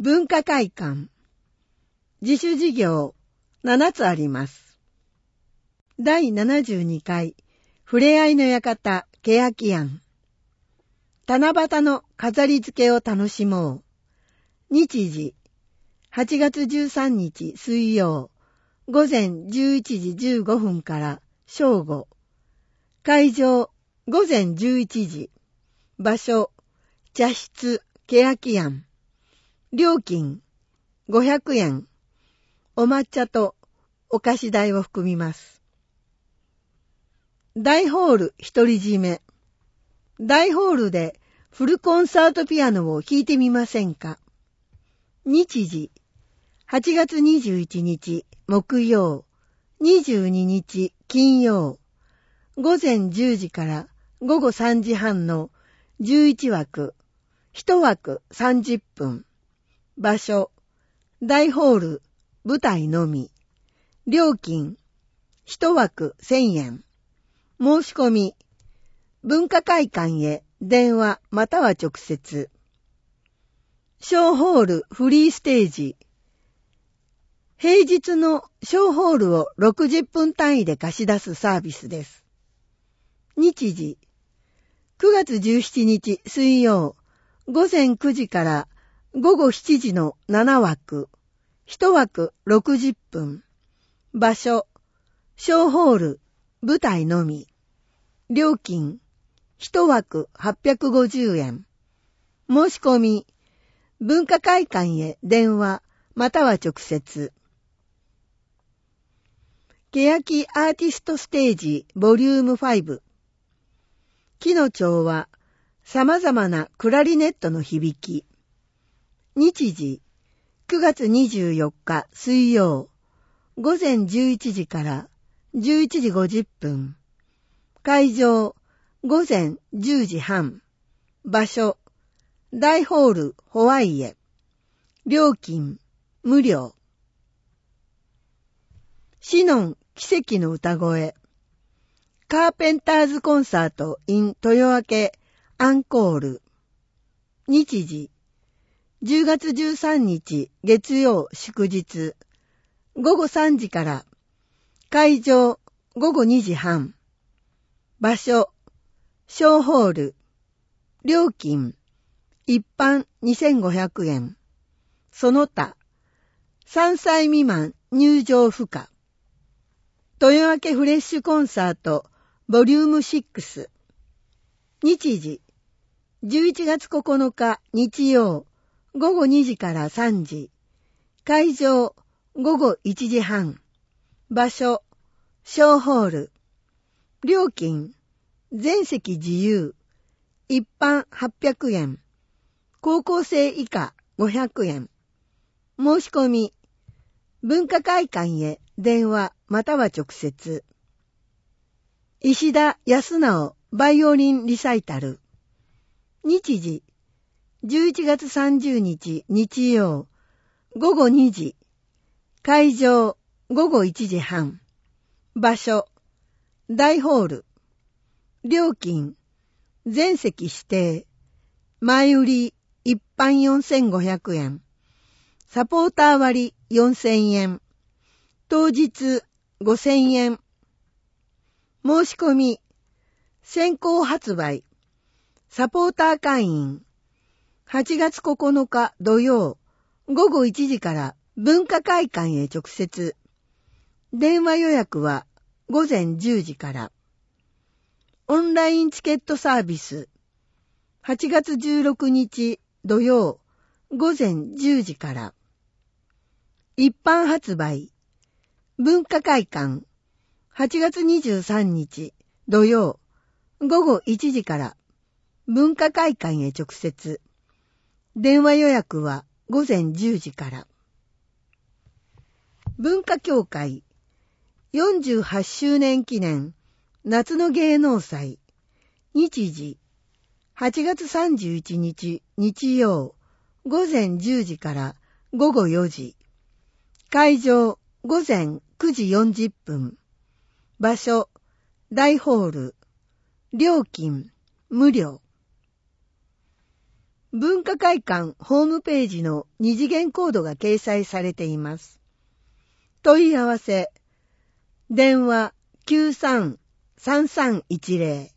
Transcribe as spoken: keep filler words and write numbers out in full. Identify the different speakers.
Speaker 1: 文化会館。自主事業ななつあります。だいななじゅうにかいふれあいの館けやき庵。七夕の飾り付けを楽しもう。日時はちがつじゅうさんにち水曜午前じゅういちじじゅうごふんから正午。会場午前じゅういちじ。場所茶室けやき庵。料金ごひゃくえん。お抹茶とお菓子代を含みます。大ホール独り占め。大ホールでフルコンサートピアノを弾いてみませんか。日時はちがつにじゅういちにち木曜、にじゅうににち金曜、午前じゅうじからごごさんじはんのじゅういちわく、いちわくさんじゅっぷん。場所大ホール舞台のみ。料金いちわくせんえん。申し込み文化会館へ電話または直接。小ホールフリーステージ。平日の小ホールをろくじゅっぷん単位で貸し出すサービスです。日時くがつじゅうしちにち水曜午前くじからごごしちじのななわく、いちわくろくじゅっぷん。場所小ホール舞台のみ。料金いちわくはっぴゃくごじゅうえん。申し込み文化会館へ電話または直接。けやきアーティストステージボリュームご。木の調は様々なクラリネットの響き。日時くがつにじゅうよっか水曜午前じゅういちじからじゅういちじごじゅっぷん。会場午前じゅうじはん。場所大ホールホワイエ。料金無料。シノン奇跡の歌声。カーペンターズコンサート in 豊明アンコール。日時じゅうがつじゅうさんにち月曜祝日ごごさんじから。会場ごごにじはん。場所小ホール。料金一般にせんごひゃくえん。その他さんさい未満入場不可。豊明フレッシュコンサートボリュームろく。日時じゅういちがつここのか日曜ごごにじからさんじ。会場ごごいちじはん。場所小ホール。料金全席自由。一般はっぴゃくえん。高校生以下ごひゃくえん。申し込み文化会館へ電話または直接。石田康直バイオリンリサイタル。日時じゅういちがつさんじゅうにち日曜ごごにじ。会場ごごいちじはん。場所大ホール。料金全席指定。前売り一般よんせんごひゃくえん。サポーター割よんせんえん。当日ごせんえん。申し込み先行発売。サポーター会員はちがつここのか土曜ごごいちじから文化会館へ直接。電話予約はごぜんじゅうじから。オンラインチケットサービスはちがつじゅうろくにち土曜ごぜんじゅうじから。一般発売文化会館はちがつにじゅうさんにち土曜ごごいちじから文化会館へ直接。電話予約はごぜんじゅうじから。文化協会よんじゅうはちしゅうねん記念夏の芸能祭。日時はちがつさんじゅういちにち日曜ごぜんじゅうじからごごよじ。会場ごぜんくじよんじゅっぷん。場所大ホール。料金無料。 文化会館ホームページの二次元コードが掲載されています。問い合わせ、電話 きゅうさん さんさんいちゼロ